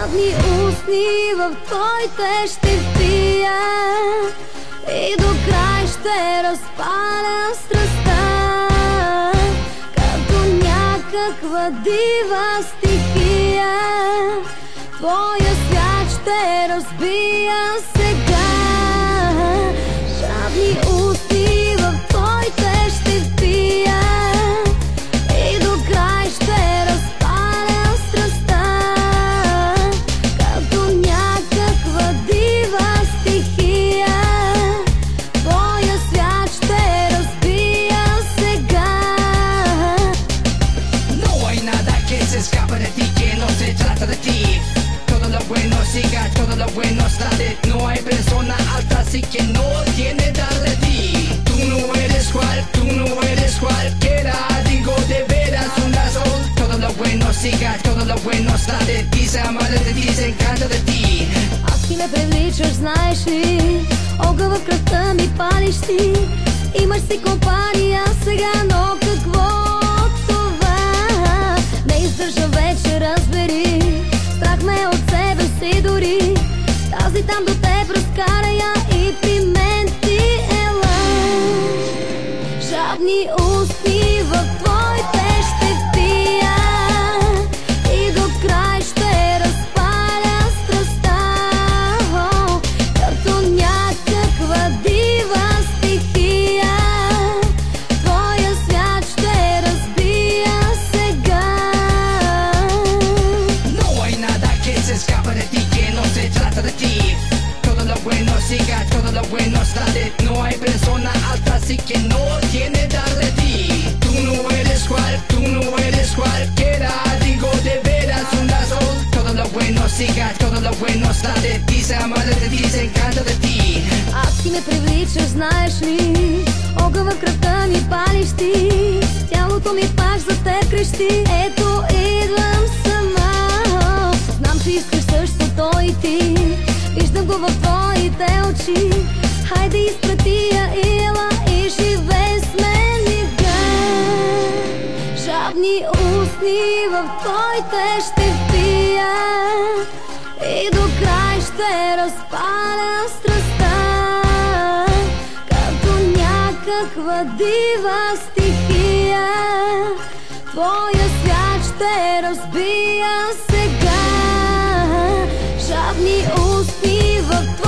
жадни устни в твоите ще впия и до край ще разпаля страстта, като някаква дива стихия. Твоя свят ще разбия сега. Жадни устни в твоите ще впия и до край ще разпаля страстта, като някаква дива стихия. Твоя свят ще разбия сега. No hay nada que se escapa de ti, que no se trata de ti. Todo lo bueno siga, todo lo bueno está de. No hay persona alta así que no tiene dar de ti. Tú no eres cualquiera, digo de veras una sol. Todo lo bueno siga, todo lo bueno está de ti. Se ama de ti, se encanta de ti. Аз ти ме привличаш, знаеш ли? Огън в кръвта ми палиш ти. Имаш си компания сега, но какво това? Не издържам вече, разбери. Страх ме от себе си дори. Тази там до теб разкара я и при мен ти ела. Жадни устни в твоите ще впия и до край ще разпаля страстта, като някаква дива стихия. Твоя свят ще разбия сега. No hay nada que se escapa de ti, que no se trata de ti. Todo lo bueno siga, todo lo bueno está de. No hay persona alta así que no tiene dar de ti. Tú no eres cualquiera, digo de veras una sol. Todo lo bueno siga, todo lo bueno está de ti. Se ama de ti, se encanta de ti. Аз ти ме привличаш, знаеш ли? Огън в кръвта ми палиш ти. Тялото ми пак за теб крещи. Ето идвам сама. Знам, че искаш същото и ти. Виждам го в твоите очи. Хайде изпрати я ила и живей с мен мига. Жадни устни в твоите ще впия и до край ще разпаля страстта, като някаква дива стихия. Твоя свят ще разбия сега. Жадни устни в твоите